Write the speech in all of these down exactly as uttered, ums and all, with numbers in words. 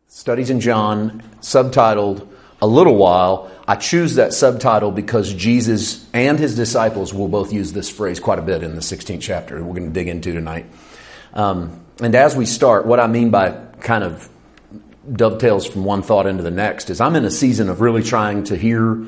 Studies in John, subtitled A Little While. I choose that subtitle because Jesus and his disciples will both use this phrase quite a bit in the sixteenth chapter we're going to dig into tonight. Um, and as we start, what I mean by kind of dovetails from one thought into the next is I'm in a season of really trying to hear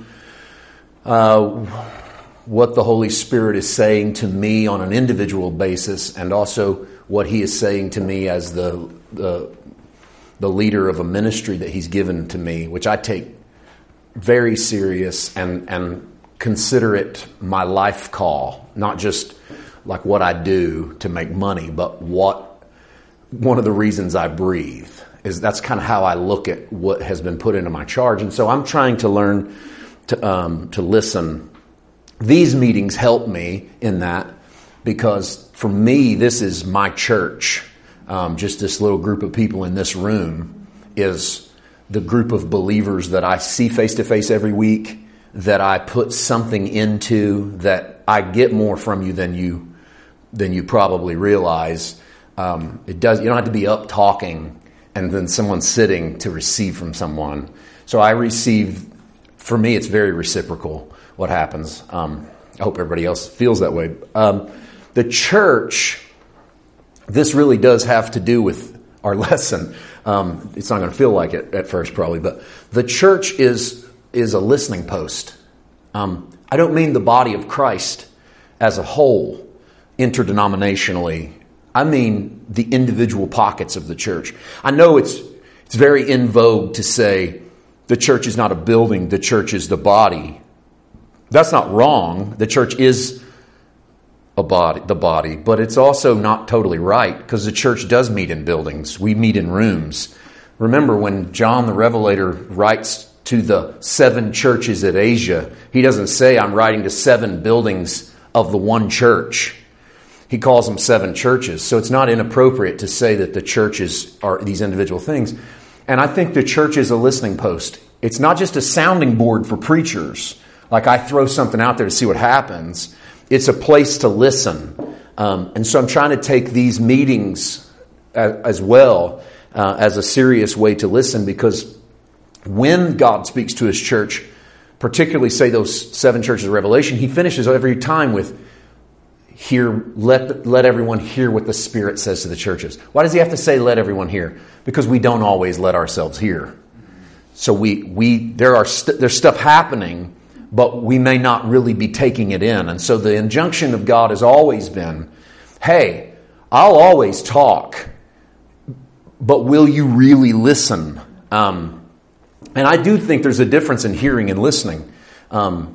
uh, what the Holy Spirit is saying to me on an individual basis, and also what he is saying to me as the the the leader of a ministry that he's given to me, which I take very serious and, and consider it my life call, not just like what I do to make money, but what one of the reasons I breathe is. That's kind of how I look at what has been put into my charge. And so I'm trying to learn to um, to listen. These meetings help me in that, because for me, this is my church. Um, just this little group of people in this room is the group of believers that I see face to face every week, that I put something into, that I get more from you than you than you probably realize. Um, it does. You don't have to be up talking and then someone sitting to receive from someone. So I receive. For me, it's very reciprocal what happens. Um, I hope everybody else feels that way. Um, the church. This really does have to do with our lesson. Um, it's not going to feel like it at first, probably, but the church is is a listening post. Um, I don't mean the body of Christ as a whole, interdenominationally. I mean the individual pockets of the church. I know it's it's very in vogue to say the church is not a building, the church is the body. That's not wrong. The church is a body, the body, but it's also not totally right, because the church does meet in buildings. We meet in rooms. Remember when John the Revelator writes to the seven churches at Asia, he doesn't say, I'm writing to seven buildings of the one church. He calls them seven churches. So it's not inappropriate to say that the churches are these individual things. And I think the church is a listening post. It's not just a sounding board for preachers. Like I throw something out there to see what happens. It's a place to listen. Um, and so I'm trying to take these meetings as, as well uh, as a serious way to listen, because when God speaks to his church, particularly say those seven churches of Revelation, he finishes every time with, "Hear, let, let everyone hear what the Spirit says to the churches." Why does he have to say, let everyone hear? Because we don't always let ourselves hear. So we, we there are st- there's stuff happening, but we may not really be taking it in. And so the injunction of God has always been, hey, I'll always talk, but will you really listen? Um, and I do think there's a difference in hearing and listening. Um,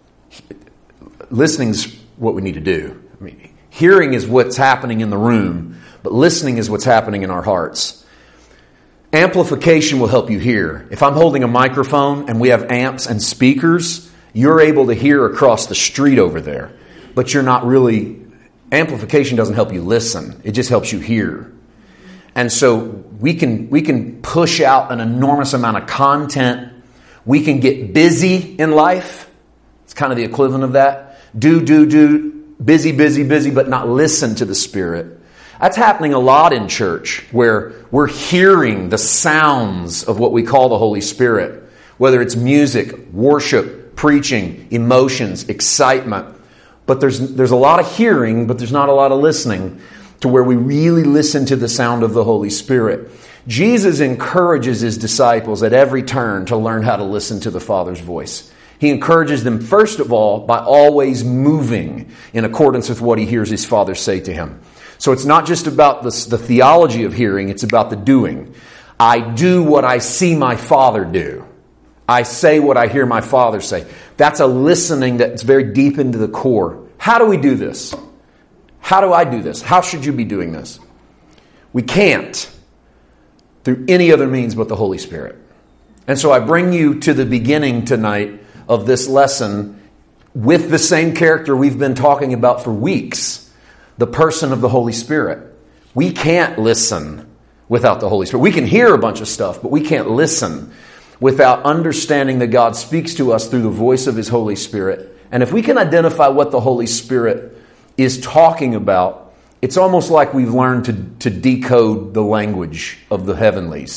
listening's what we need to do. I mean, hearing is what's happening in the room, but listening is what's happening in our hearts. Amplification will help you hear. If I'm holding a microphone and we have amps and speakers, you're able to hear across the street over there, but you're not really, amplification doesn't help you listen. It just helps you hear. And so we can, we can push out an enormous amount of content. We can get busy in life. It's kind of the equivalent of that. Do, do, do, busy, busy, busy, but not listen to the Spirit. That's happening a lot in church, where we're hearing the sounds of what we call the Holy Spirit, whether it's music, worship, preaching, emotions, excitement. But there's there's a lot of hearing, but there's not a lot of listening, to where we really listen to the sound of the Holy Spirit. Jesus encourages his disciples at every turn to learn how to listen to the Father's voice. He encourages them, first of all, by always moving in accordance with what he hears his Father say to him. So it's not just about the, the theology of hearing, it's about the doing. I do what I see my Father do. I say what I hear my Father say. That's a listening that's very deep into the core. How do we do this? How do I do this? How should you be doing this? We can't through any other means but the Holy Spirit. And so I bring you to the beginning tonight of this lesson with the same character we've been talking about for weeks, the person of the Holy Spirit. We can't listen without the Holy Spirit. We can hear a bunch of stuff, but we can't listen without understanding that God speaks to us through the voice of his Holy Spirit. And if we can identify what the Holy Spirit is talking about, it's almost like we've learned to, to decode the language of the heavenlies.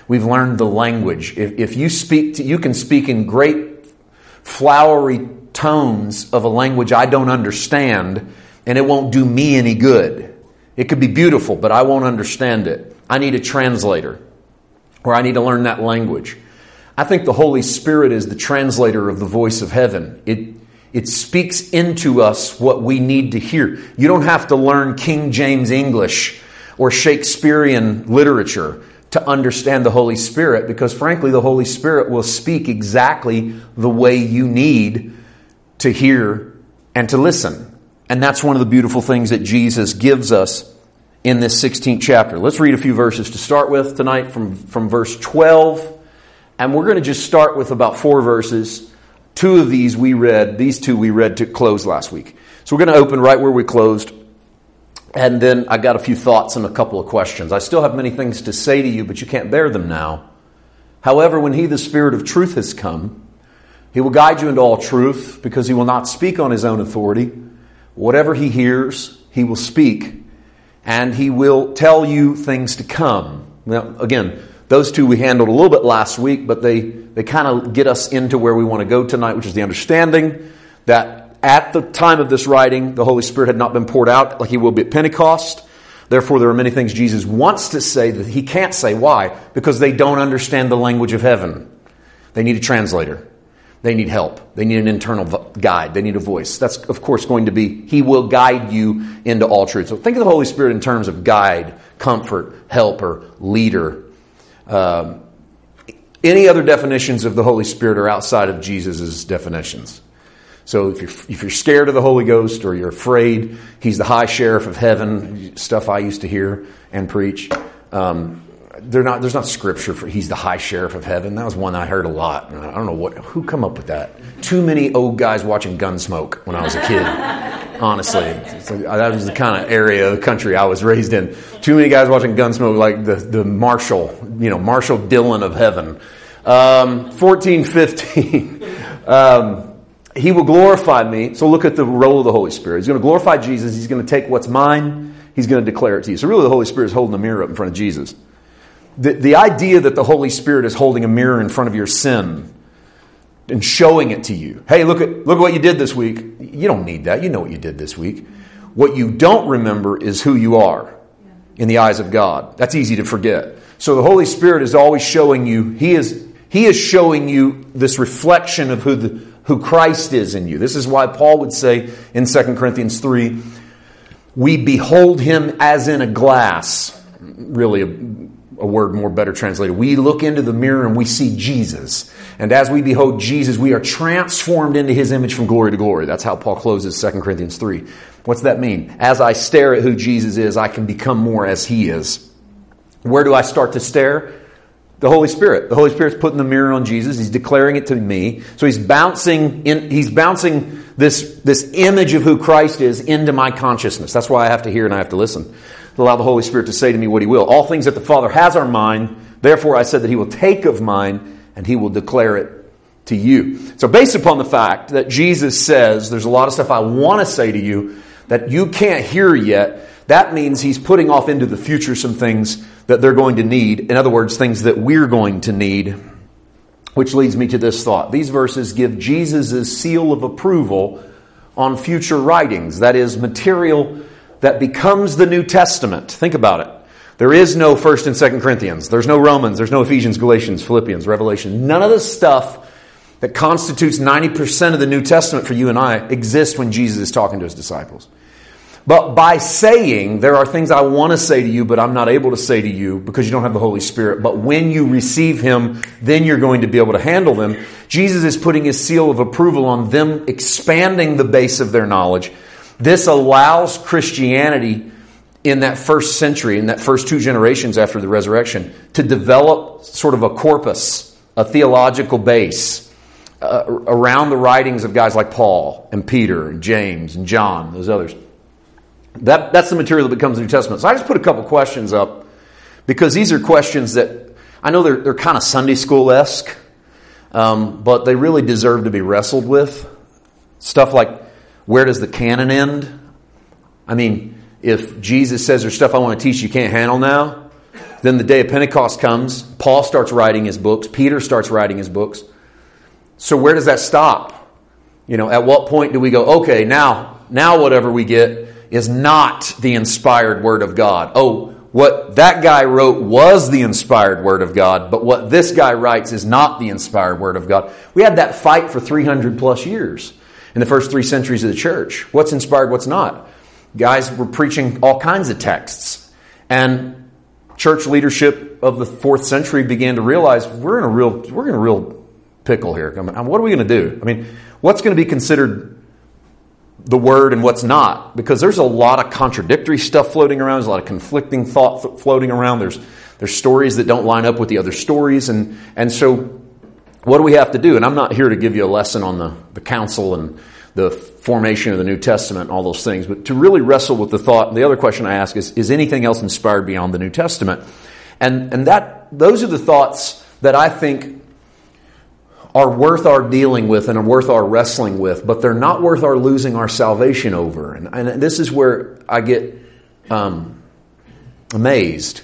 We've learned the language. If, if you speak, to, you can speak in great flowery tones of a language I don't understand, and it won't do me any good. It could be beautiful, but I won't understand it. I need a translator, or I need to learn that language. I think the Holy Spirit is the translator of the voice of heaven. It, it speaks into us what we need to hear. You don't have to learn King James English or Shakespearean literature to understand the Holy Spirit, because frankly, the Holy Spirit will speak exactly the way you need to hear and to listen. And that's one of the beautiful things that Jesus gives us in this sixteenth chapter. Let's read a few verses to start with tonight from, from verse twelve. And we're going to just start with about four verses. Two of these we read, these two we read to close last week. So we're going to open right where we closed. And then I got a few thoughts and a couple of questions. I still have many things to say to you, but you can't bear them now. However, when He, the Spirit of truth, has come, He will guide you into all truth, because He will not speak on His own authority. Whatever He hears, He will speak, and He will tell you things to come. Now, again, those two we handled a little bit last week, but they, they kind of get us into where we want to go tonight, which is the understanding that at the time of this writing, the Holy Spirit had not been poured out like He will be at Pentecost. Therefore, there are many things Jesus wants to say that He can't say. Why? Because they don't understand the language of heaven. They need a translator. They need help. They need an internal guide. They need a voice. That's, of course, going to be, He will guide you into all truth. So think of the Holy Spirit in terms of guide, comfort, helper, leader. Um, any other definitions of the Holy Spirit are outside of Jesus' definitions. So if you're, if you're scared of the Holy Ghost, or you're afraid, He's the high sheriff of heaven, stuff I used to hear and preach. Um, they're not, there's not scripture for He's the high sheriff of heaven. That was one I heard a lot. I don't know what, who come up with that. Too many old guys watching Gunsmoke when I was a kid. Honestly, so that was the kind of area of the country I was raised in. Too many guys watching Gunsmoke, like the, the Marshall, you know, Marshall Dillon of heaven. Um, fourteen fifteen. um, He will glorify me. So look at the role of the Holy Spirit. He's going to glorify Jesus. He's going to take what's mine. He's going to declare it to you. So really the Holy Spirit is holding a mirror up in front of Jesus. The, the idea that the Holy Spirit is holding a mirror in front of your sin and showing it to you. Hey, look at look at what you did this week. You don't need that. You know what you did this week. What you don't remember is who you are in the eyes of God. That's easy to forget. So the Holy Spirit is always showing you. He is He is showing you this reflection of who the who Christ is in you. This is why Paul would say in Second Corinthians three, we behold Him as in a glass. Really a, a word more better translated. We look into the mirror and we see Jesus. And as we behold Jesus, we are transformed into His image from glory to glory. That's how Paul closes Second Corinthians three. What's that mean? As I stare at who Jesus is, I can become more as He is. Where do I start to stare? The Holy Spirit. The Holy Spirit's putting the mirror on Jesus. He's declaring it to me. So He's bouncing in, He's bouncing this, this image of who Christ is into my consciousness. That's why I have to hear and I have to listen. To allow the Holy Spirit to say to me what He will. All things that the Father has are mine. Therefore I said that He will take of mine and He will declare it to you. So based upon the fact that Jesus says, there's a lot of stuff I want to say to you that you can't hear yet, that means He's putting off into the future some things that they're going to need. In other words, things that we're going to need. Which leads me to this thought. These verses give Jesus' seal of approval on future writings. That is, material that becomes the New Testament. Think about it. There is no First and Second Corinthians. There's no Romans. There's no Ephesians, Galatians, Philippians, Revelation. None of the stuff that constitutes ninety percent of the New Testament for you and I exists when Jesus is talking to His disciples. But by saying, there are things I want to say to you, but I'm not able to say to you because you don't have the Holy Spirit. But when you receive Him, then you're going to be able to handle them. Jesus is putting His seal of approval on them, expanding the base of their knowledge. This allows Christianity in that first century, in that first two generations after the resurrection, to develop sort of a corpus, a theological base uh, around the writings of guys like Paul and Peter and James and John, those others. That, that's the material that becomes the New Testament. So I just put a couple questions up because these are questions that I know they're, they're kind of Sunday school-esque, um, but they really deserve to be wrestled with. Stuff like, where does the canon end? I mean, if Jesus says there's stuff I want to teach you can't handle now, Then the day of Pentecost comes. Paul starts writing his books. Peter starts writing his books. So where does that stop? You know, at what point do we go, okay, now, now whatever we get is not the inspired Word of God. Oh, what that guy wrote was the inspired Word of God, but what this guy writes is not the inspired Word of God. We had that fight for three hundred plus years in the first three centuries of the church. What's inspired, what's not? Guys were preaching all kinds of texts. And church leadership of the fourth century began to realize we're in a real, we're in a real pickle here. I mean, what are we going to do? I mean, what's going to be considered the Word and what's not? Because there's a lot of contradictory stuff floating around. There's a lot of conflicting thought floating around. There's there's stories that don't line up with the other stories. And, and so what do we have to do? And I'm not here to give you a lesson on the, the council and the formation of the New Testament and all those things, but to really wrestle with the thought. And the other question I ask is, is anything else inspired beyond the New Testament? And, and that those are the thoughts that I think are worth our dealing with and are worth our wrestling with, but they're not worth our losing our salvation over. And, and this is where I get um, amazed.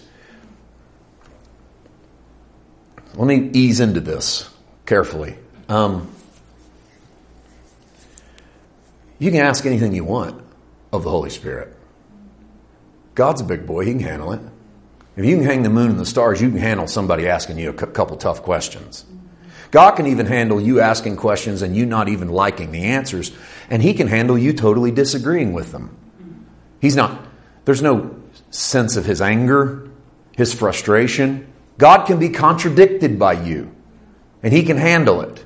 Let me ease into this carefully. Um, you can ask anything you want of the Holy Spirit. God's a big boy. He can handle it. If you can hang the moon and the stars, you can handle somebody asking you a couple tough questions. God can even handle you asking questions and you not even liking the answers. And He can handle you totally disagreeing with them. He's not, there's no sense of His anger, His frustration. God can be contradicted by you. And He can handle it.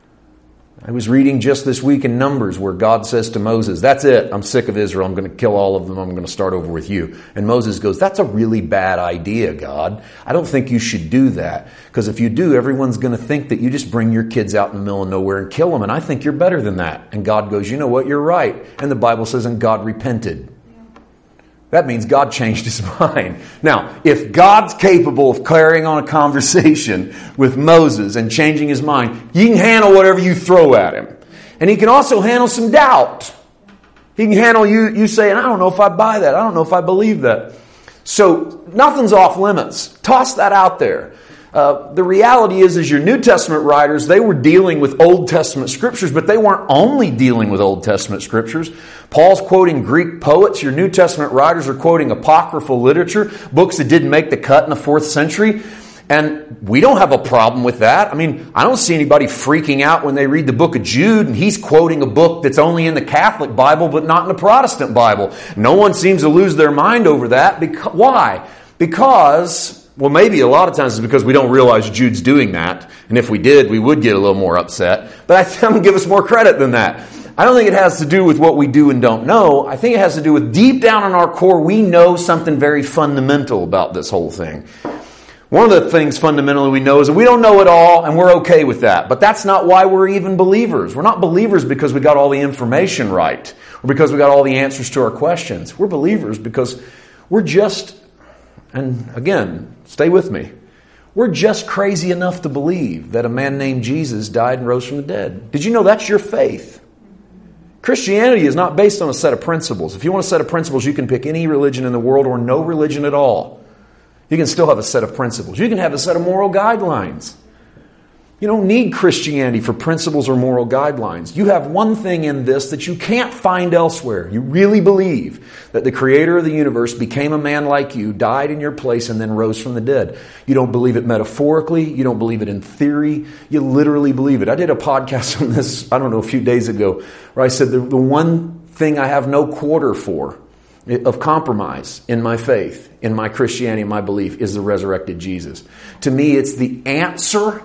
I was reading just this week in Numbers where God says to Moses, that's it, I'm sick of Israel, I'm going to kill all of them, I'm going to start over with you. And Moses goes, that's a really bad idea, God. I don't think you should do that. Because if you do, everyone's going to think that you just bring your kids out in the middle of nowhere and kill them. And I think you're better than that. And God goes, you know what, you're right. And the Bible says, and God repented. That means God changed His mind. Now, if God's capable of carrying on a conversation with Moses and changing his mind, He can handle whatever you throw at Him. And He can also handle some doubt. He can handle you, you saying, I don't know if I buy that. I don't know if I believe that. So nothing's off limits. Toss that out there. Uh, the reality is, is your New Testament writers, they were dealing with Old Testament scriptures, but they weren't only dealing with Old Testament scriptures. Paul's quoting Greek poets. Your New Testament writers are quoting apocryphal literature, books that didn't make the cut in the fourth century. And we don't have a problem with that. I mean, I don't see anybody freaking out when they read the book of Jude and he's quoting a book that's only in the Catholic Bible but not in the Protestant Bible. No one seems to lose their mind over that. Because, why? Because... Well, maybe a lot of times it's because we don't realize Jude's doing that. And if we did, we would get a little more upset. But I think I'm going to give us more credit than that. I don't think it has to do with what we do and don't know. I think it has to do with deep down in our core, we know something very fundamental about this whole thing. One of the things fundamentally we know is that we don't know it all and we're okay with that. But that's not why we're even believers. We're not believers because we got all the information right or because we got all the answers to our questions. We're believers because we're just... And again, stay with me. We're just crazy enough to believe that a man named Jesus died and rose from the dead. Did you know that's your faith? Christianity is not based on a set of principles. If you want a set of principles, you can pick any religion in the world or no religion at all. You can still have a set of principles. You can have a set of moral guidelines. You don't need Christianity for principles or moral guidelines. You have one thing in this that you can't find elsewhere. You really believe that the Creator of the universe became a man like you, died in your place, and then rose from the dead. You don't believe it metaphorically. You don't believe it in theory. You literally believe it. I did a podcast on this, I don't know, a few days ago, where I said the, the one thing I have no quarter for of compromise in my faith, in my Christianity, in my belief, is the resurrected Jesus. To me, it's the answer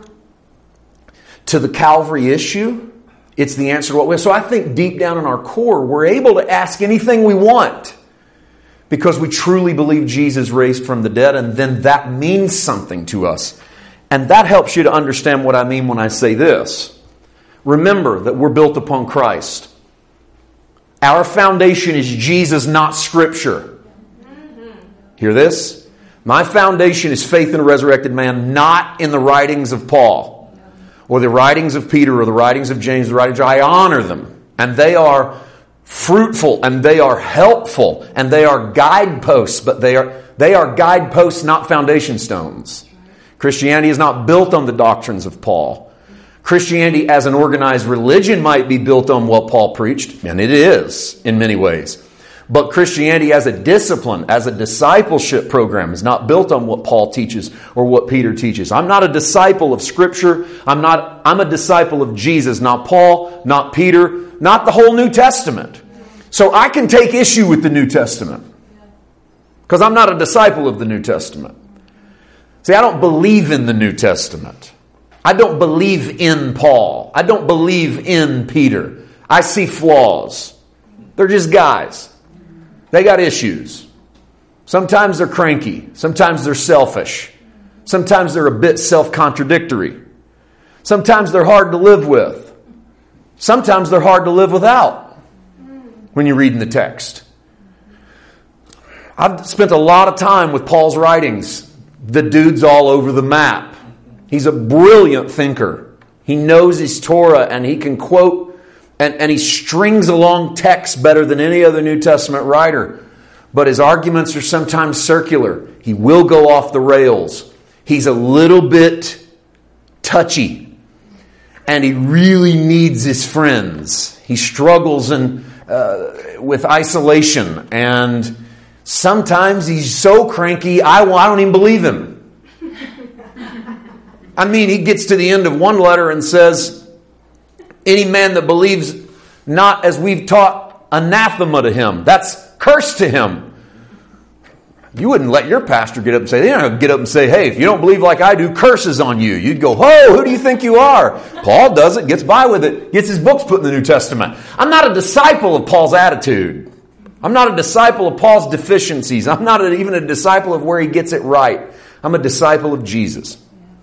to the Calvary issue. It's the answer to what we have. So I think deep down in our core, we're able to ask anything we want because we truly believe Jesus raised from the dead, and then that means something to us. And that helps you to understand what I mean when I say this. Remember that we're built upon Christ. Our foundation is Jesus, not Scripture. Hear this? My foundation is faith in a resurrected man, not in the writings of Paul, or the writings of Peter, or the writings of James, the writings, I honor them. And they are fruitful, and they are helpful, and they are guideposts, but they are they are guideposts, not foundation stones. Christianity is not built on the doctrines of Paul. Christianity as an organized religion might be built on what Paul preached, and it is in many ways. But Christianity as a discipline, as a discipleship program, is not built on what Paul teaches or what Peter teaches. I'm not a disciple of Scripture. I'm not. I'm a disciple of Jesus, not Paul, not Peter, not the whole New Testament. So I can take issue with the New Testament because I'm not a disciple of the New Testament. See, I don't believe in the New Testament. I don't believe in Paul. I don't believe in Peter. I see flaws. They're just guys. They got issues. Sometimes they're cranky. Sometimes they're selfish. Sometimes they're a bit self-contradictory. Sometimes they're hard to live with. Sometimes they're hard to live without when you read in the text. I've spent a lot of time with Paul's writings. The dude's all over the map. He's a brilliant thinker. He knows his Torah and he can quote and, and he strings along text better than any other New Testament writer. But his arguments are sometimes circular. He will go off the rails. He's a little bit touchy. And he really needs his friends. He struggles in, uh, with isolation. And sometimes he's so cranky, I, I don't even believe him. I mean, he gets to the end of one letter and says, any man that believes not as we've taught, anathema to him. That's cursed to him. You wouldn't let your pastor get up and say, they don't get up and say, hey, if you don't believe like I do, curses on you. You'd go, whoa, who do you think you are? Paul does it, gets by with it, gets his books put in the New Testament. I'm not a disciple of Paul's attitude. I'm not a disciple of Paul's deficiencies. I'm not a, even a disciple of where he gets it right. I'm a disciple of Jesus.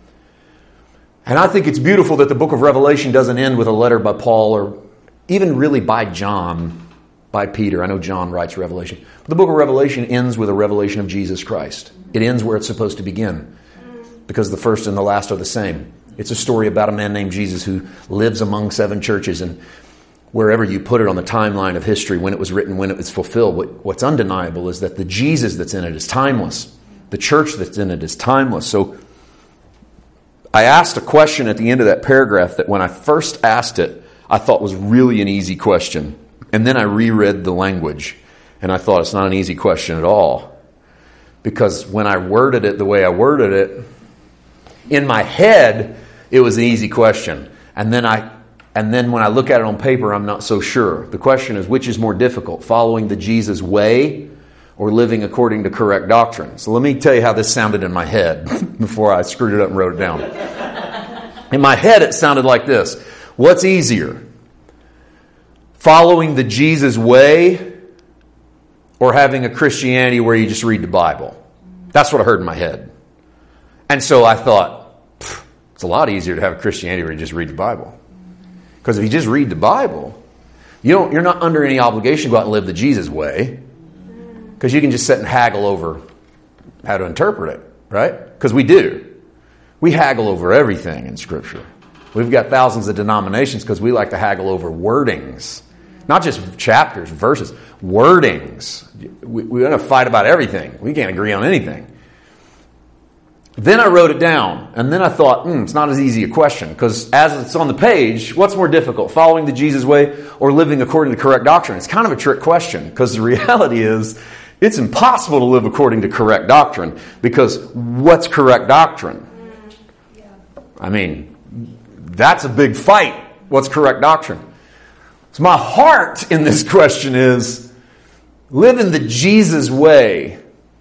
And I think it's beautiful that the book of Revelation doesn't end with a letter by Paul or even really by John, by Peter. I know John writes Revelation. But the book of Revelation ends with a revelation of Jesus Christ. It ends where it's supposed to begin because the first and the last are the same. It's a story about a man named Jesus who lives among seven churches, and wherever you put it on the timeline of history, when it was written, when it was fulfilled, what, what's undeniable is that the Jesus that's in it is timeless. The church that's in it is timeless. So I asked a question at the end of that paragraph that when I first asked it, I thought was really an easy question. And then I reread the language, and I thought it's not an easy question at all. Because when I worded it the way I worded it, in my head, it was an easy question. And then I, and then when I look at it on paper, I'm not so sure. The question is, which is more difficult, following the Jesus way or living according to correct doctrine? So let me tell you how this sounded in my head before I screwed it up and wrote it down. In my head, it sounded like this. What's easier? Following the Jesus way or having a Christianity where you just read the Bible? That's what I heard in my head. And so I thought, it's a lot easier to have a Christianity where you just read the Bible. Because if you just read the Bible, you don't, you're not under any obligation to go out and live the Jesus way. Because you can just sit and haggle over how to interpret it, right? Because we do. We haggle over everything in Scripture. We've got thousands of denominations because we like to haggle over wordings. Not just chapters, verses. Wordings. We, we're going to fight about everything. We can't agree on anything. Then I wrote it down, and then I thought, hmm, it's not as easy a question, because as it's on the page, what's more difficult, following the Jesus way or living according to correct doctrine? It's kind of a trick question, because the reality is it's impossible to live according to correct doctrine, because what's correct doctrine? I mean, that's a big fight. What's correct doctrine? So my heart in this question is, live in the Jesus way,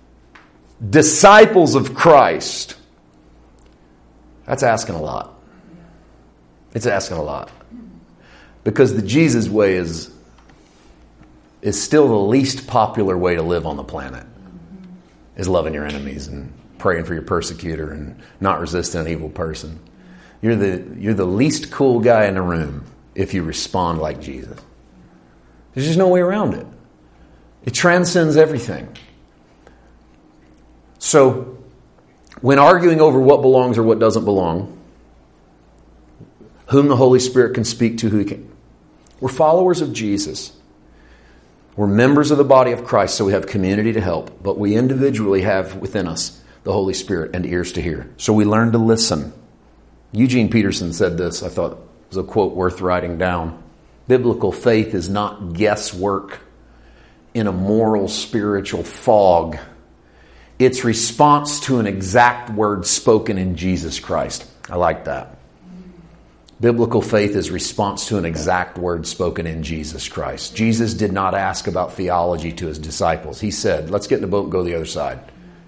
disciples of Christ. That's asking a lot. It's asking a lot. Because the Jesus way is, is still the least popular way to live on the planet. Is loving your enemies and praying for your persecutor and not resisting an evil person. You're the, you're the least cool guy in the room if you respond like Jesus. There's just no way around it. It transcends everything. So, when arguing over what belongs or what doesn't belong, whom the Holy Spirit can speak to, who he can, we're followers of Jesus. We're members of the body of Christ, so we have community to help. But we individually have within us the Holy Spirit and ears to hear. So we learn to listen. Eugene Peterson said this, I thought it was a quote worth writing down. Biblical faith is not guesswork in a moral, spiritual fog. It's response to an exact word spoken in Jesus Christ. I like that. Biblical faith is response to an exact word spoken in Jesus Christ. Jesus did not ask about theology to his disciples. He said, let's get in the boat and go the other side.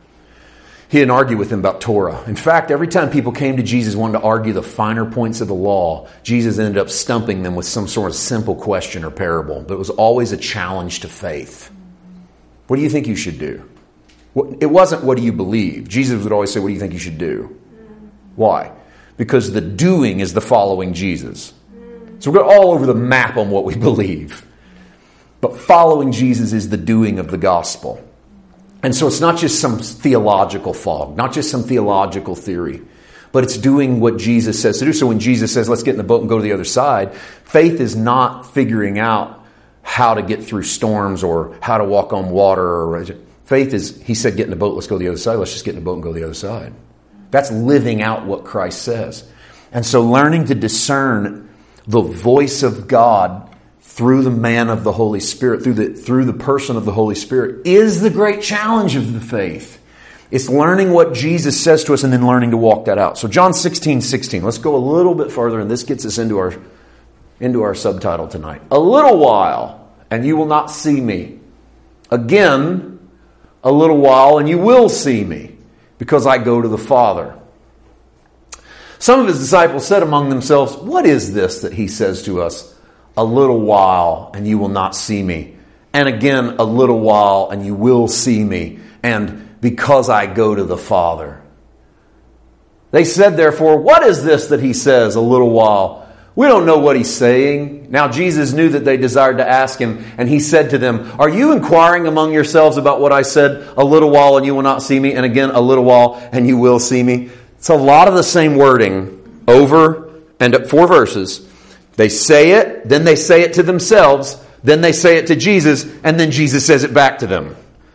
He didn't argue with them about Torah. In fact, every time people came to Jesus wanting to argue the finer points of the law, Jesus ended up stumping them with some sort of simple question or parable. But it was always a challenge to faith. What do you think you should do? It wasn't what do you believe. Jesus would always say, what do you think you should do? Why? Because the doing is the following Jesus. So we're all over the map on what we believe. But following Jesus is the doing of the gospel. And so it's not just some theological fog, not just some theological theory, but it's doing what Jesus says to do. So when Jesus says, let's get in the boat and go to the other side, faith is not figuring out how to get through storms or how to walk on water. Or faith is, he said, get in the boat, let's go to the other side. Let's just get in the boat and go to the other side. That's living out what Christ says. And so learning to discern the voice of God through the man of the Holy Spirit, through the, through the person of the Holy Spirit, is the great challenge of the faith. It's learning what Jesus says to us and then learning to walk that out. So John sixteen sixteen. Let's go a little bit further, and this gets us into our, into our subtitle tonight. A little while, and you will not see me. Again, a little while, and you will see me, because I go to the Father. Some of his disciples said among themselves, what is this that he says to us? A little while, and you will not see me. And again, a little while, and you will see me. And because I go to the Father. They said, therefore, what is this that he says, a little while? We don't know what he's saying. Now Jesus knew that they desired to ask him, and he said to them, are you inquiring among yourselves about what I said? A little while, and you will not see me. And again, a little while, and you will see me. It's a lot of the same wording over and four verses. They say it, then they say it to themselves, then they say it to Jesus, and then Jesus says it back to them.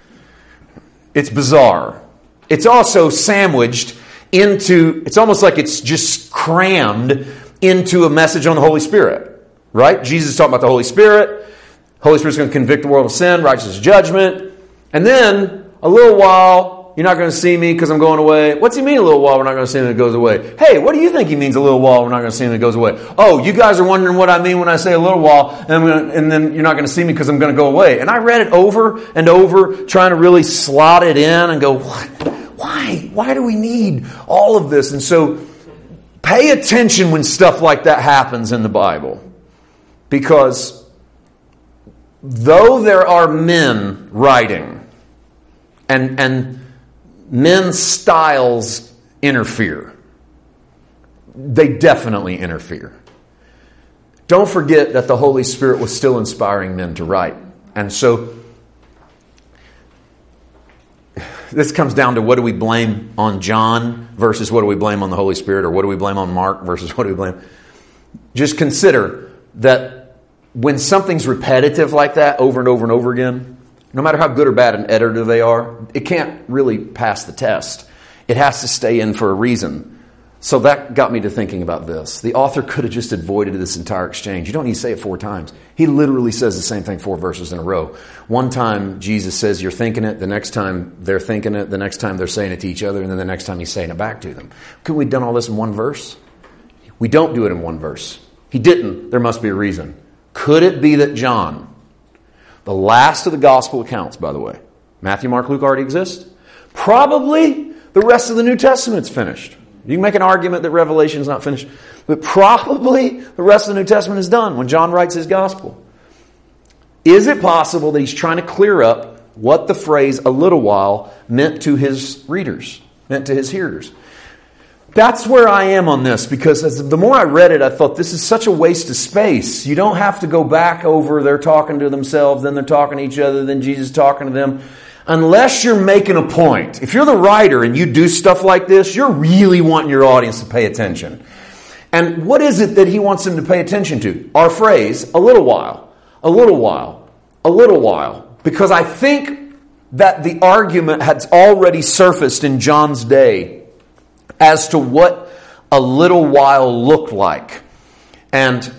It's bizarre. It's also sandwiched into, it's almost like it's just crammed into a message on the Holy Spirit. Right? Jesus is talking about the Holy Spirit. Holy Spirit's going to convict the world of sin, righteous judgment. And then, a little while, you're not going to see me because I'm going away. What's he mean a little while we're not going to see him and it goes away? Hey, what do you think he means a little while we're not going to see him and it goes away? Oh, you guys are wondering what I mean when I say a little while and, I'm gonna, and then you're not going to see me because I'm going to go away. And I read it over and over trying to really slot it in and go, what? Why? Why do we need all of this? And so pay attention when stuff like that happens in the Bible. Because though there are men writing and and men's styles interfere. They definitely interfere. Don't forget that the Holy Spirit was still inspiring men to write. And so, this comes down to what do we blame on John versus what do we blame on the Holy Spirit, or what do we blame on Mark versus what do we blame? Just consider that when something's repetitive like that over and over and over again, no matter how good or bad an editor they are, it can't really pass the test. It has to stay in for a reason. So that got me to thinking about this. The author could have just avoided this entire exchange. You don't need to say it four times. He literally says the same thing four verses in a row. One time Jesus says you're thinking it. The next time they're thinking it. The next time they're saying it to each other. And then the next time he's saying it back to them. Could we have done all this in one verse? We don't do it in one verse. He didn't. There must be a reason. Could it be that John, the last of the gospel accounts, by the way, Matthew, Mark, Luke already exist? Probably the rest of the New Testament's finished. You can make an argument that Revelation's not finished. But probably the rest of the New Testament is done when John writes his gospel. Is it possible that he's trying to clear up what the phrase a little while meant to his readers, meant to his hearers? That's where I am on this, because as the more I read it, I thought this is such a waste of space. You don't have to go back over, they're talking to themselves, then they're talking to each other, then Jesus talking to them. Unless you're making a point. If you're the writer and you do stuff like this, you're really wanting your audience to pay attention. And what is it that he wants them to pay attention to? Our phrase, a little while. A little while. a little while, because I think that the argument had already surfaced in John's day as to what a little while looked like. And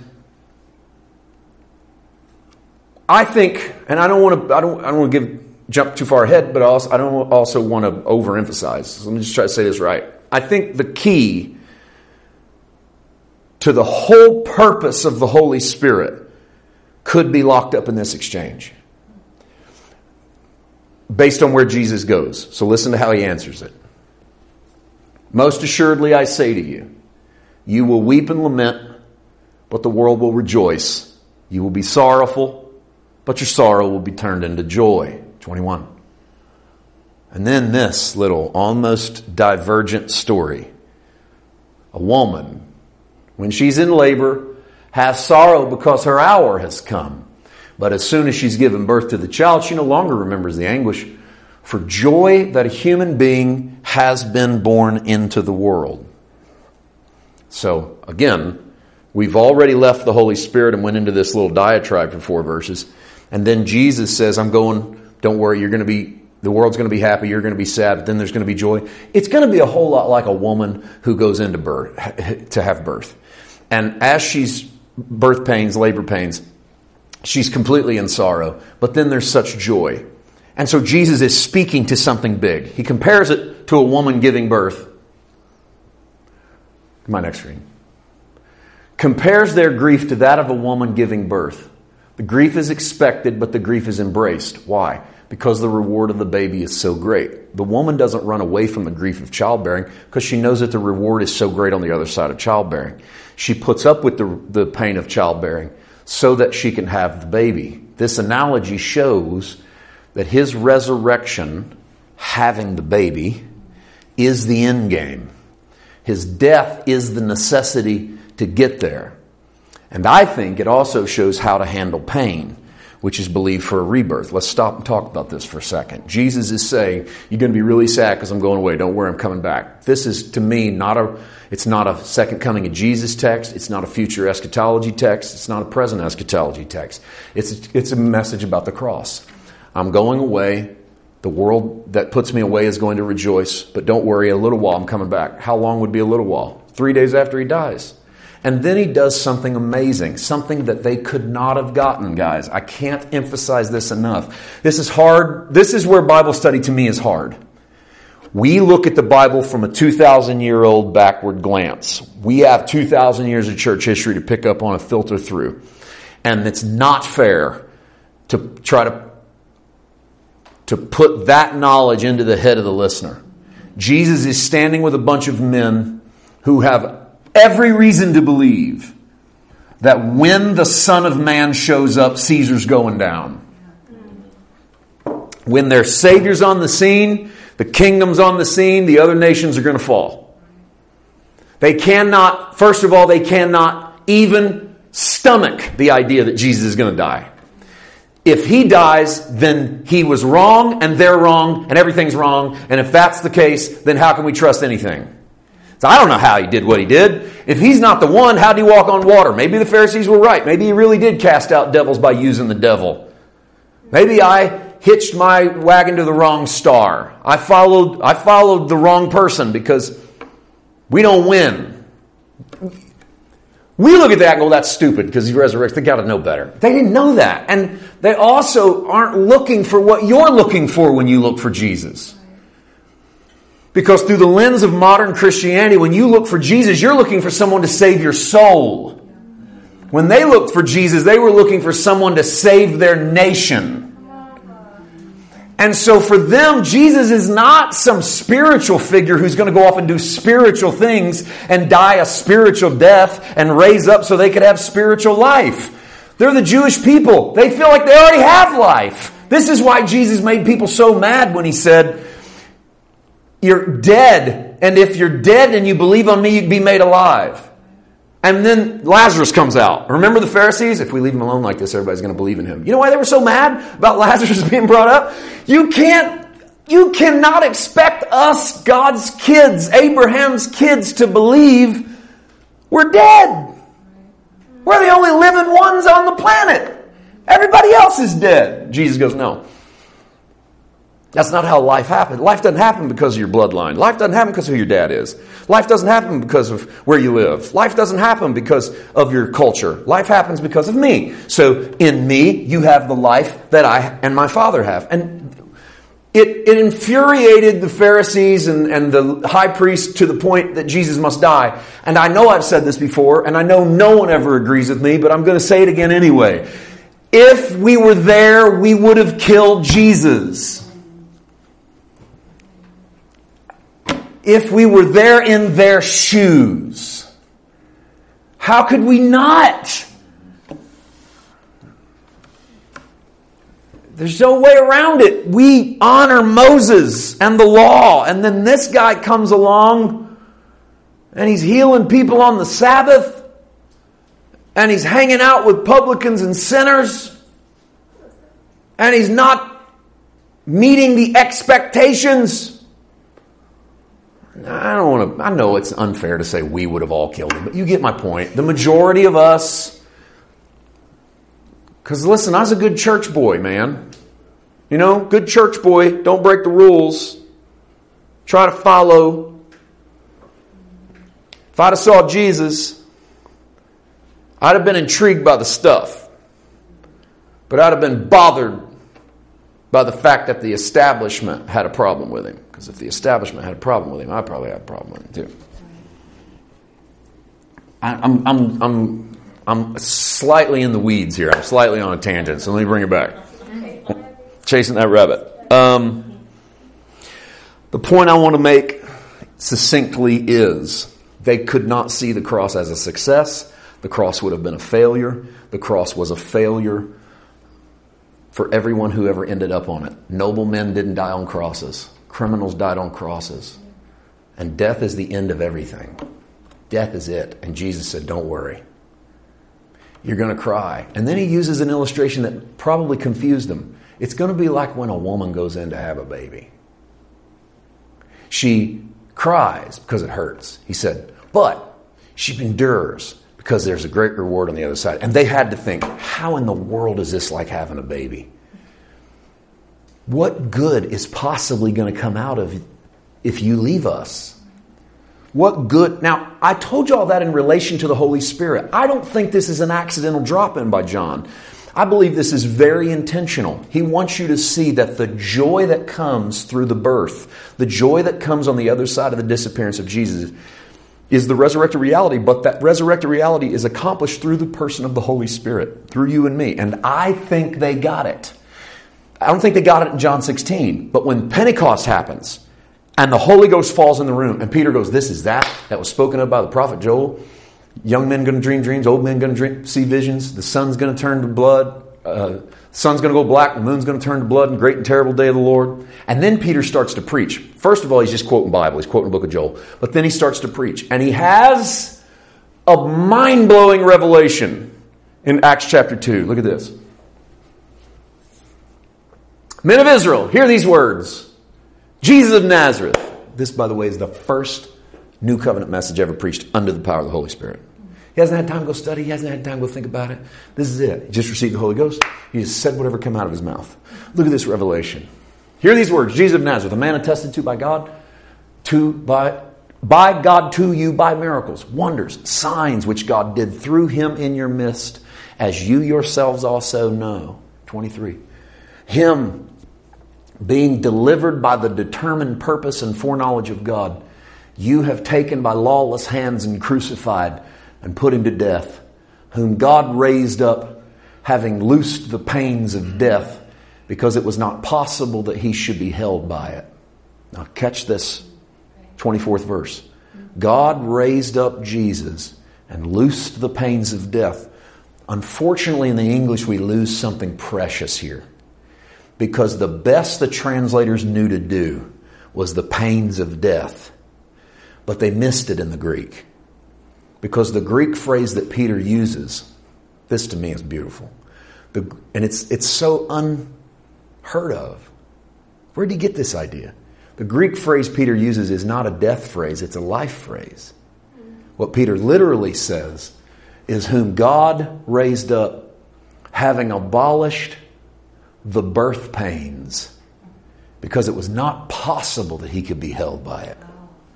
I think, and I don't want to, I don't, I don't want to give jump too far ahead, but also I don't also want to overemphasize. So let me just try to say this right. I think the key to the whole purpose of the Holy Spirit could be locked up in this exchange, based on where Jesus goes. So listen to how he answers it. Most assuredly, I say to you, you will weep and lament, but the world will rejoice. You will be sorrowful, but your sorrow will be turned into joy. twenty-one. And then this little almost divergent story. A woman, when she's in labor, has sorrow because her hour has come. But as soon as she's given birth to the child, she no longer remembers the anguish for joy that a human being has been born into the world. So, again, we've already left the Holy Spirit and went into this little diatribe for four verses. And then Jesus says, I'm going, don't worry, you're going to be, the world's going to be happy, you're going to be sad, but then there's going to be joy. It's going to be a whole lot like a woman who goes into birth, to have birth. And as she's birth pains, labor pains, she's completely in sorrow, but then there's such joy. And so Jesus is speaking to something big. He compares it to a woman giving birth. My next screen. Compares their grief to that of a woman giving birth. The grief is expected, but the grief is embraced. Why? Because the reward of the baby is so great. The woman doesn't run away from the grief of childbearing because she knows that the reward is so great on the other side of childbearing. She puts up with the, the pain of childbearing so that she can have the baby. This analogy shows that his resurrection, having the baby, is the end game. His death is the necessity to get there. And I think it also shows how to handle pain, which is believed for a rebirth. Let's stop and talk about this for a second. Jesus is saying, you're going to be really sad because I'm going away. Don't worry, I'm coming back. This is, to me, not a, it's not a second coming of Jesus text. It's not a future eschatology text. It's not a present eschatology text. It's, it's a message about the cross. I'm going away. The world that puts me away is going to rejoice. But don't worry, a little while I'm coming back. How long would be a little while? Three days after he dies. And then he does something amazing, something that they could not have gotten, guys. I can't emphasize this enough. This is hard. This is where Bible study to me is hard. We look at the Bible from a two thousand year old backward glance. We have two thousand years of church history to pick up on and filter through. And it's not fair to try to, to put that knowledge into the head of the listener. Jesus is standing with a bunch of men who have every reason to believe that when the Son of Man shows up, Caesar's going down. When their Savior's on the scene, the kingdom's on the scene, the other nations are going to fall. They cannot, first of all, they cannot even stomach the idea that Jesus is going to die. If he dies, then he was wrong and they're wrong and everything's wrong. And if that's the case, then how can we trust anything? I don't know how he did what he did. If he's not the one, how did he walk on water? Maybe the Pharisees were right. Maybe he really did cast out devils by using the devil. Maybe I hitched my wagon to the wrong star. I followed, I followed the wrong person because we don't win. We look at that and go, that's stupid because he resurrected. They got to know better. They didn't know that. And they also aren't looking for what you're looking for when you look for Jesus. Because through the lens of modern Christianity, when you look for Jesus, you're looking for someone to save your soul. When they looked for Jesus, they were looking for someone to save their nation. And so for them, Jesus is not some spiritual figure who's going to go off and do spiritual things and die a spiritual death and raise up so they could have spiritual life. They're the Jewish people. They feel like they already have life. This is why Jesus made people so mad when he said, you're dead, and if you're dead and you believe on me, you'd be made alive. And then Lazarus comes out. Remember the Pharisees? If we leave him alone like this, everybody's going to believe in him. You know why they were so mad about Lazarus being brought up? You can't, you cannot expect us, God's kids, Abraham's kids, to believe we're dead. We're the only living ones on the planet. Everybody else is dead. Jesus goes, no. That's not how life happens. Life doesn't happen because of your bloodline. Life doesn't happen because of who your dad is. Life doesn't happen because of where you live. Life doesn't happen because of your culture. Life happens because of me. So in me, you have the life that I and my Father have. And it, it infuriated the Pharisees and, and the high priest to the point that Jesus must die. And I know I've said this before, and I know no one ever agrees with me, but I'm going to say it again anyway. If we were there, we would have killed Jesus. If we were there in their shoes, how could we not? There's no way around it. We honor Moses and the law, and then this guy comes along and he's healing people on the Sabbath, and he's hanging out with publicans and sinners, and he's not meeting the expectations. I don't want to, I know it's unfair to say we would have all killed him, but you get my point. The majority of us, because listen, I was a good church boy, man. You know, good church boy, don't break the rules. Try to follow. If I'd have saw Jesus, I'd have been intrigued by the stuff, but I'd have been bothered by the fact that the establishment had a problem with him. Because if the establishment had a problem with him, I probably had a problem with him too. I, I'm, I'm, I'm, I'm slightly in the weeds here. I'm slightly on a tangent, so let me bring it back. Chasing that rabbit. Um, the point I want to make succinctly is they could not see the cross as a success. The cross would have been a failure. The cross was a failure for everyone who ever ended up on it. Noblemen didn't die on crosses. Criminals died on crosses. And death is the end of everything. Death is it. And Jesus said, don't worry. You're going to cry. And then he uses an illustration that probably confused them. It's going to be like when a woman goes in to have a baby. She cries because it hurts. He said, but she endures because there's a great reward on the other side. And they had to think, how in the world is this like having a baby? What good is possibly going to come out of if you leave us? What good? Now, I told you all that in relation to the Holy Spirit. I don't think this is an accidental drop-in by John. I believe this is very intentional. He wants you to see that the joy that comes through the birth, the joy that comes on the other side of the disappearance of Jesus, is the resurrected reality, but that resurrected reality is accomplished through the person of the Holy Spirit, through you and me. And I think they got it. I don't think they got it in John sixteen, but when Pentecost happens and the Holy Ghost falls in the room and Peter goes, this is that that was spoken of by the prophet Joel. Young men going to dream dreams, old men going to see visions. The sun's going to turn to blood. Uh, the sun's going to go black. The moon's going to turn to blood in great and terrible day of the Lord. And then Peter starts to preach. First of all, he's just quoting Bible. He's quoting the book of Joel. But then he starts to preach. And he has a mind-blowing revelation in Acts chapter two. Look at this. Men of Israel, hear these words. Jesus of Nazareth. This, by the way, is the first New Covenant message ever preached under the power of the Holy Spirit. He hasn't had time to go study. He hasn't had time to go think about it. This is it. He just received the Holy Ghost. He just said whatever came out of his mouth. Look at this revelation. Hear these words. Jesus of Nazareth, a man attested to by God, to by, by God to you by miracles, wonders, signs which God did through him in your midst, as you yourselves also know. twenty-three. Him being delivered by the determined purpose and foreknowledge of God, you have taken by lawless hands and crucified and put him to death, whom God raised up, having loosed the pains of death, because it was not possible that he should be held by it. Now catch this, twenty-fourth verse. God raised up Jesus and loosed the pains of death. Unfortunately, in the English, we lose something precious here, because the best the translators knew to do was the pains of death. But they missed it in the Greek. Because the Greek phrase that Peter uses, this to me is beautiful. The, and it's it's so unheard of. Where did he get this idea? The Greek phrase Peter uses is not a death phrase, it's a life phrase. What Peter literally says is, whom God raised up, having abolished the birth pains, because it was not possible that he could be held by it.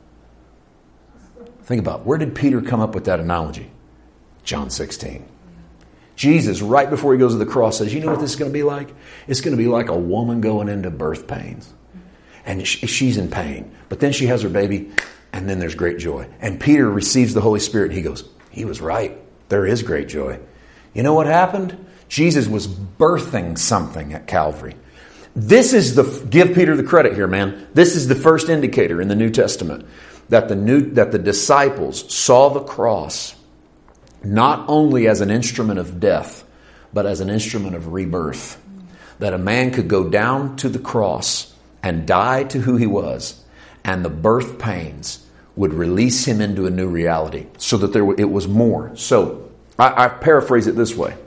Think about it. Where did Peter come up with that analogy? John sixteen. Jesus, right before he goes to the cross, says, you know what this is going to be like? It's going to be like a woman going into birth pains. And she's in pain. But then she has her baby, and then there's great joy. And Peter receives the Holy Spirit, and he goes, he was right. There is great joy. You know what happened? Jesus was birthing something at Calvary. This is the, give Peter the credit here, man. This is the first indicator in the New Testament that the new, that the disciples saw the cross not only as an instrument of death, but as an instrument of rebirth. That a man could go down to the cross and die to who he was, and the birth pains would release him into a new reality, so that there it was more. So I, I paraphrase it this way.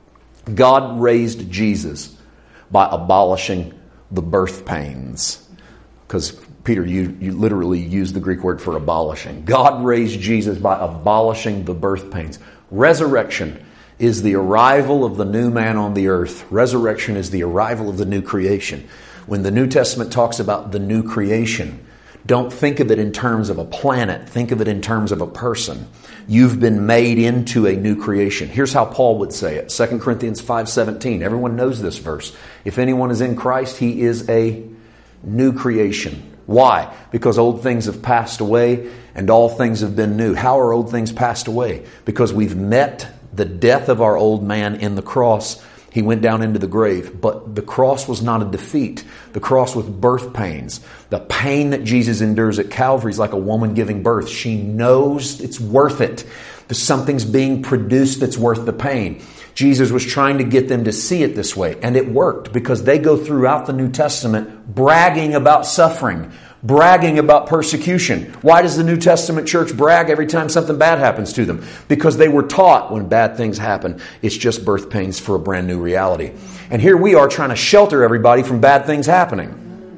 God raised Jesus by abolishing the birth pains. Because Peter, you, you literally used the Greek word for abolishing. God raised Jesus by abolishing the birth pains. Resurrection is the arrival of the new man on the earth. Resurrection is the arrival of the new creation. When the New Testament talks about the new creation, don't think of it in terms of a planet. Think of it in terms of a person. You've been made into a new creation. Here's how Paul would say it. Second Corinthians five seventeen. Everyone knows this verse. If anyone is in Christ, he is a new creation. Why? Because old things have passed away and all things have been new. How are old things passed away? Because we've met the death of our old man in the cross. He went down into the grave. But the cross was not a defeat. The cross was birth pains. The pain that Jesus endures at Calvary is like a woman giving birth. She knows it's worth it. Something's being produced that's worth the pain. Jesus was trying to get them to see it this way. And it worked, because they go throughout the New Testament bragging about suffering, bragging about persecution. Why does the New Testament church brag every time something bad happens to them? Because they were taught when bad things happen, it's just birth pains for a brand new reality. And here we are trying to shelter everybody from bad things happening.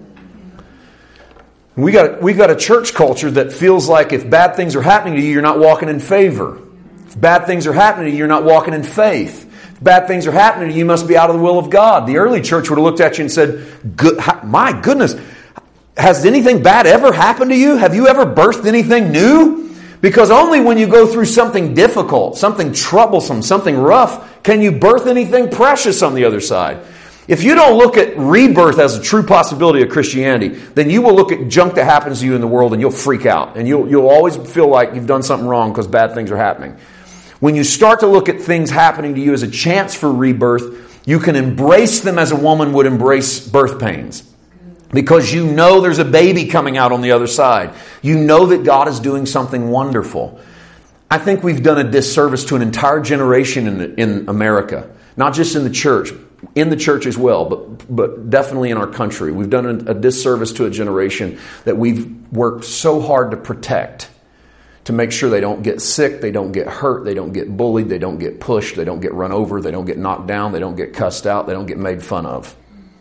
We got, we got a church culture that feels like if bad things are happening to you, you're not walking in favor. If bad things are happening to you, you're not walking in faith. If bad things are happening to you, you must be out of the will of God. The early church would have looked at you and said, Good, my goodness, has anything bad ever happened to you? Have you ever birthed anything new? Because only when you go through something difficult, something troublesome, something rough, can you birth anything precious on the other side. If you don't look at rebirth as a true possibility of Christianity, then you will look at junk that happens to you in the world and you'll freak out. And you'll, you'll always feel like you've done something wrong because bad things are happening. When you start to look at things happening to you as a chance for rebirth, you can embrace them as a woman would embrace birth pains. Because you know there's a baby coming out on the other side. You know that God is doing something wonderful. I think we've done a disservice to an entire generation in, in America. Not just in the church, in the church as well, but but definitely in our country. We've done a, a disservice to a generation that we've worked so hard to protect, to make sure they don't get sick, they don't get hurt, they don't get bullied, they don't get pushed, they don't get run over, they don't get knocked down, they don't get cussed out, they don't get made fun of.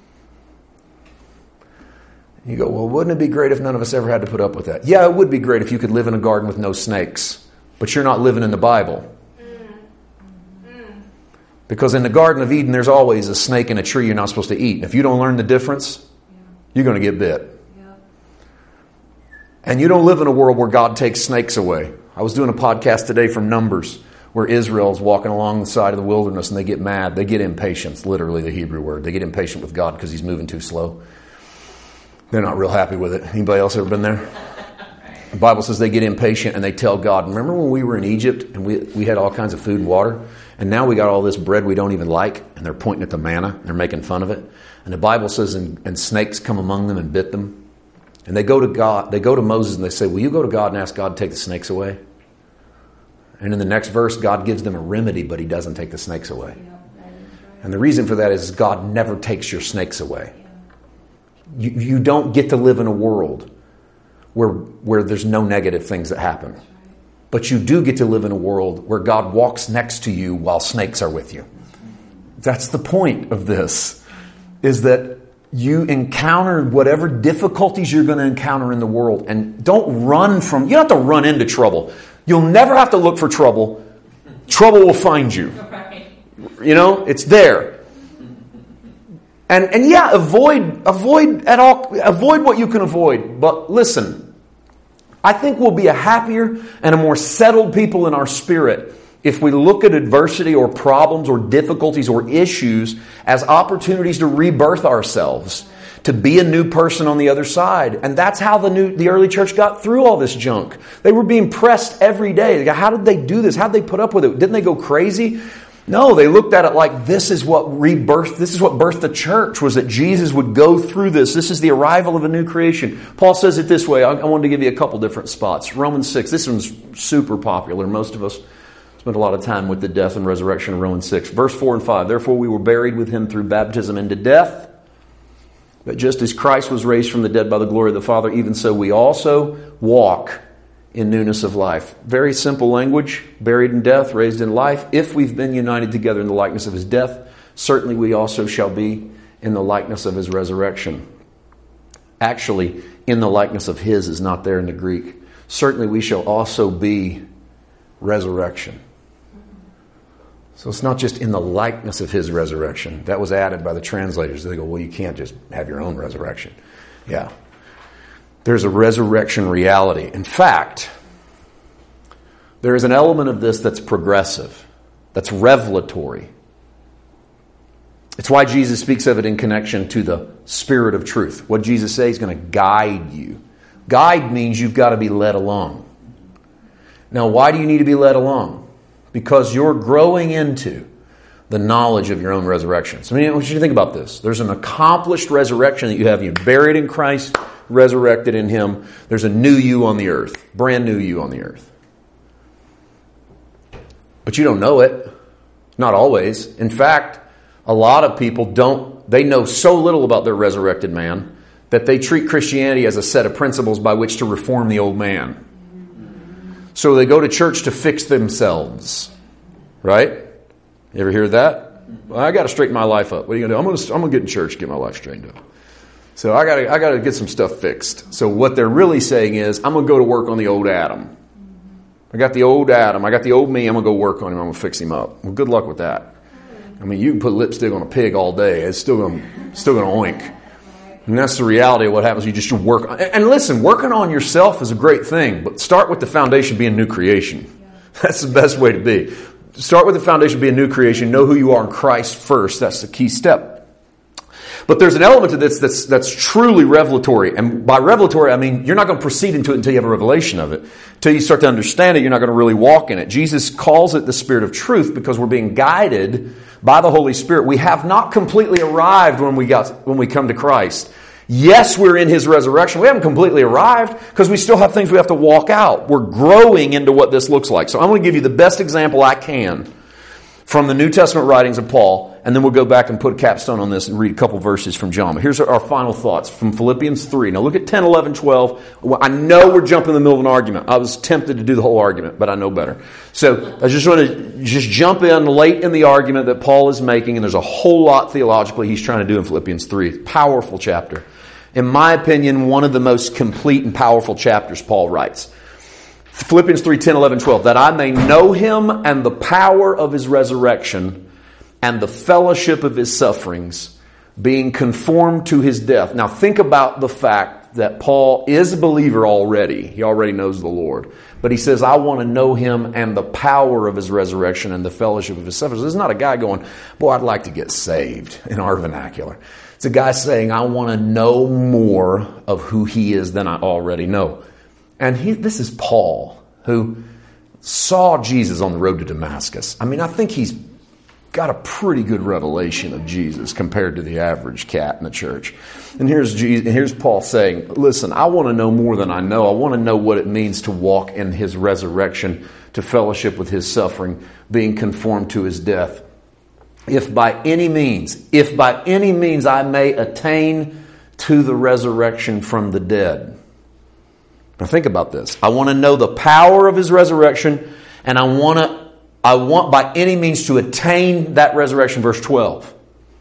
You go, well, wouldn't it be great if none of us ever had to put up with that? Yeah, it would be great if you could live in a garden with no snakes, but you're not living in the Bible. Because in the Garden of Eden, there's always a snake in a tree you're not supposed to eat. If you don't learn the difference, you're going to get bit. Yeah. And you don't live in a world where God takes snakes away. I was doing a podcast today from Numbers, where Israel's walking along the side of the wilderness and they get mad. They get impatient, literally the Hebrew word. They get impatient with God because He's moving too slow. They're not real happy with it. Anybody else ever been there? The Bible says they get impatient and they tell God, remember when we were in Egypt and we we had all kinds of food and water? And now we got all this bread we don't even like, and they're pointing at the manna, and they're making fun of it. And the Bible says, and, and snakes come among them and bit them. And they go to God, they go to Moses and they say, will you go to God and ask God to take the snakes away? And in the next verse, God gives them a remedy, but He doesn't take the snakes away. And the reason for that is God never takes your snakes away. You, you don't get to live in a world where, where there's no negative things that happen. But you do get to live in a world where God walks next to you while snakes are with you. That's the point of this, is that you encounter whatever difficulties you're going to encounter in the world, and don't run from, you don't have to run into trouble. You'll never have to look for trouble. Trouble will find you. You know, it's there. And and yeah, avoid avoid at all avoid what you can avoid. But listen, I think we'll be a happier and a more settled people in our spirit if we look at adversity or problems or difficulties or issues as opportunities to rebirth ourselves, to be a new person on the other side. And that's how the new the early church got through all this junk. They were being pressed every day. How did they do this? How did they put up with it? Didn't they go crazy? No, they looked at it like this is what rebirth, this is what birthed the church, was that Jesus would go through this. This is the arrival of a new creation. Paul says it this way. I, I wanted to give you a couple different spots. Romans six, this one's super popular. Most of us spent a lot of time with the death and resurrection of Romans six. Verse four and five, therefore we were buried with him through baptism into death. But just as Christ was raised from the dead by the glory of the Father, even so we also walk in newness of life. Very simple language. Buried in death, raised in life. If we've been united together in the likeness of his death, certainly we also shall be in the likeness of his resurrection. Actually, in the likeness of his is not there in the Greek. Certainly we shall also be resurrection. So it's not just in the likeness of his resurrection. That was added by the translators. They go, well, you can't just have your own resurrection. Yeah. There's a resurrection reality. In fact, there is an element of this that's progressive, that's revelatory. It's why Jesus speaks of it in connection to the Spirit of truth. What Jesus says, he's going to guide you. Guide means you've got to be led along. Now, why do you need to be led along? Because you're growing into the knowledge of your own resurrection. So I mean, I want you to think about this. There's an accomplished resurrection that you have. You're buried in Christ, resurrected in him. There's a new you on the earth. Brand new you on the earth. But you don't know it. Not always. In fact, a lot of people don't, they know so little about their resurrected man that they treat Christianity as a set of principles by which to reform the old man. So they go to church to fix themselves. Right? You ever hear that? Well, I got to straighten my life up. What are you going to do? I'm going to, I'm going to get in church, get my life straightened up. So I got to, I got to get some stuff fixed. So what they're really saying is, I'm going to go to work on the old Adam. I got the old Adam. I got the old me. I'm going to go work on him. I'm going to fix him up. Well, good luck with that. I mean, you can put lipstick on a pig all day. It's still going to, still going to oink. And that's the reality of what happens. You just work on, and listen, working on yourself is a great thing, but start with the foundation being new creation. That's the best way to be. Start with the foundation being new creation. Know who you are in Christ first. That's the key step. But there's an element to this that's that's truly revelatory. And by revelatory, I mean you're not going to proceed into it until you have a revelation of it. Until you start to understand it, you're not going to really walk in it. Jesus calls it the Spirit of truth because we're being guided by the Holy Spirit. We have not completely arrived when we got when we come to Christ. Yes, we're in his resurrection. We haven't completely arrived because we still have things we have to walk out. We're growing into what this looks like. So I'm going to give you the best example I can from the New Testament writings of Paul, and then we'll go back and put a capstone on this and read a couple verses from John. Here's our final thoughts from Philippians three. Now look at ten, eleven, twelve. I know we're jumping in the middle of an argument. I was tempted to do the whole argument, but I know better. So I just want to just jump in late in the argument that Paul is making, and there's a whole lot theologically he's trying to do in Philippians three. Powerful chapter. In my opinion, one of the most complete and powerful chapters Paul writes. Philippians three, ten, eleven, twelve. That I may know him and the power of his resurrection and the fellowship of his sufferings, being conformed to his death. Now think about the fact that Paul is a believer already. He already knows the Lord. But he says, I want to know him and the power of his resurrection and the fellowship of his sufferings. This is not a guy going, boy, I'd like to get saved in our vernacular. It's a guy saying, I want to know more of who he is than I already know. And he, this is Paul, who saw Jesus on the road to Damascus. I mean, I think he's got a pretty good revelation of Jesus compared to the average cat in the church. And here's Jesus, here's Paul saying, listen, I want to know more than I know. I want to know what it means to walk in his resurrection, to fellowship with his suffering, being conformed to his death. If by any means, if by any means I may attain to the resurrection from the dead. Now think about this. I want to know the power of his resurrection, and I want to I want by any means to attain that resurrection, verse twelve.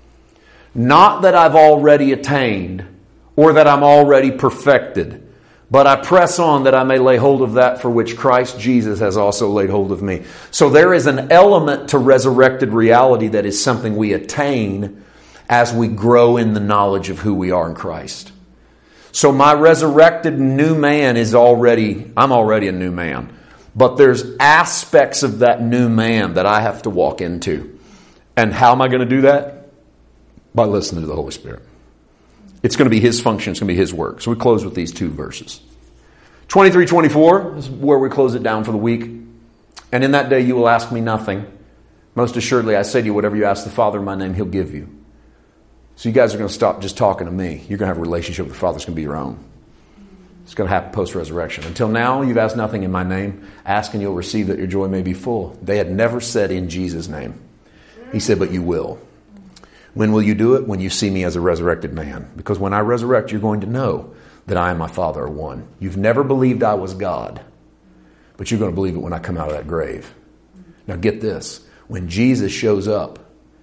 Not that I've already attained or that I'm already perfected, But I press on that I may lay hold of that for which Christ Jesus has also laid hold of me. So there is an element to resurrected reality that is something we attain as we grow in the knowledge of who we are in Christ. So my resurrected new man is already, I'm already a new man. But there's aspects of that new man that I have to walk into. And how am I going to do that? By listening to the Holy Spirit. It's going to be His function. It's going to be His work. So we close with these two verses. twenty-three twenty-four is where we close it down for the week. And in that day you will ask me nothing. Most assuredly I say to you, whatever you ask the Father in my name, He'll give you. So you guys are going to stop just talking to me. You're going to have a relationship with the Father. It's going to be your own. It's going to happen post-resurrection. Until now, you've asked nothing in my name. Ask and you'll receive that your joy may be full. They had never said in Jesus' name. He said, but you will. When will you do it? When you see me as a resurrected man. Because when I resurrect, you're going to know that I and my Father are one. You've never believed I was God. But you're going to believe it when I come out of that grave. Now get this. When Jesus shows up,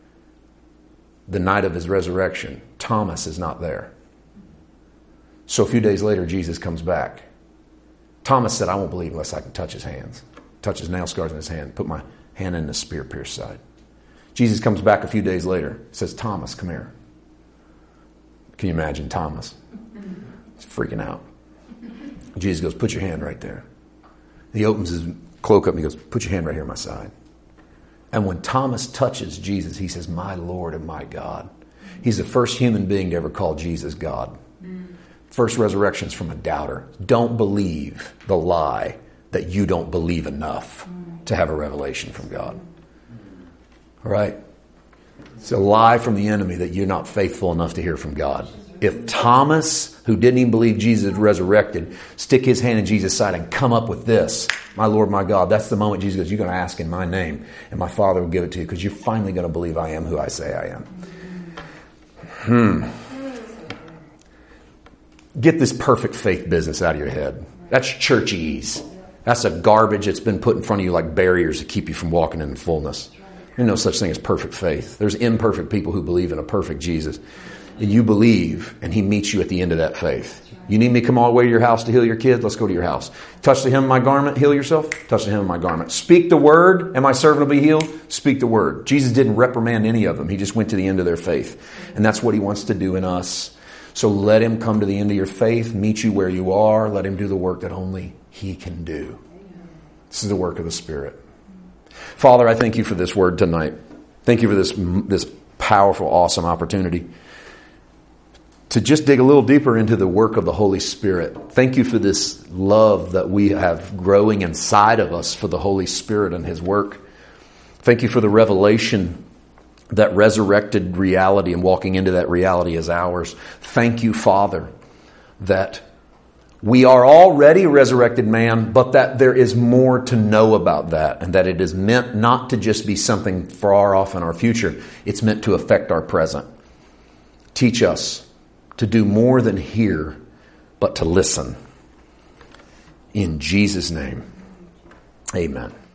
the night of His resurrection, Thomas is not there. So a few days later, Jesus comes back. Thomas said, I won't believe unless I can touch His hands. Touch His nail scars in His hand. Put my hand in the spear-pierced side. Jesus comes back a few days later. Says, Thomas, come here. Can you imagine Thomas? He's freaking out. Jesus goes, put your hand right there. He opens his cloak up and he goes, put your hand right here on my side. And when Thomas touches Jesus, he says, my Lord and my God. He's the first human being to ever call Jesus God. First resurrection's from a doubter. Don't believe the lie that you don't believe enough to have a revelation from God. All right? It's a lie from the enemy that you're not faithful enough to hear from God. If Thomas, who didn't even believe Jesus had resurrected, stick his hand in Jesus' side and come up with this, my Lord, my God, that's the moment Jesus goes, you're going to ask in my name, and my Father will give it to you, because you're finally going to believe I am who I say I am. Hmm. Get this perfect faith business out of your head. That's churchese. That's a garbage that's been put in front of you like barriers to keep you from walking in the fullness. There's no such thing as perfect faith. There's imperfect people who believe in a perfect Jesus. And you believe, and He meets you at the end of that faith. You need me to come all the way to your house to heal your kid? Let's go to your house. Touch the hem of my garment, heal yourself? Touch the hem of my garment. Speak the word, and my servant will be healed? Speak the word. Jesus didn't reprimand any of them. He just went to the end of their faith. And that's what He wants to do in us. So let Him come to the end of your faith, meet you where you are. Let Him do the work that only He can do. This is the work of the Spirit. Father, I thank You for this word tonight. Thank You for this, this powerful, awesome opportunity to just dig a little deeper into the work of the Holy Spirit. Thank You for this love that we have growing inside of us for the Holy Spirit and His work. Thank You for the revelation that resurrected reality and walking into that reality is ours. Thank You, Father, that we are already a resurrected man, but that there is more to know about that, and that it is meant not to just be something far off in our future. It's meant to affect our present. Teach us to do more than hear, but to listen. In Jesus' name, amen.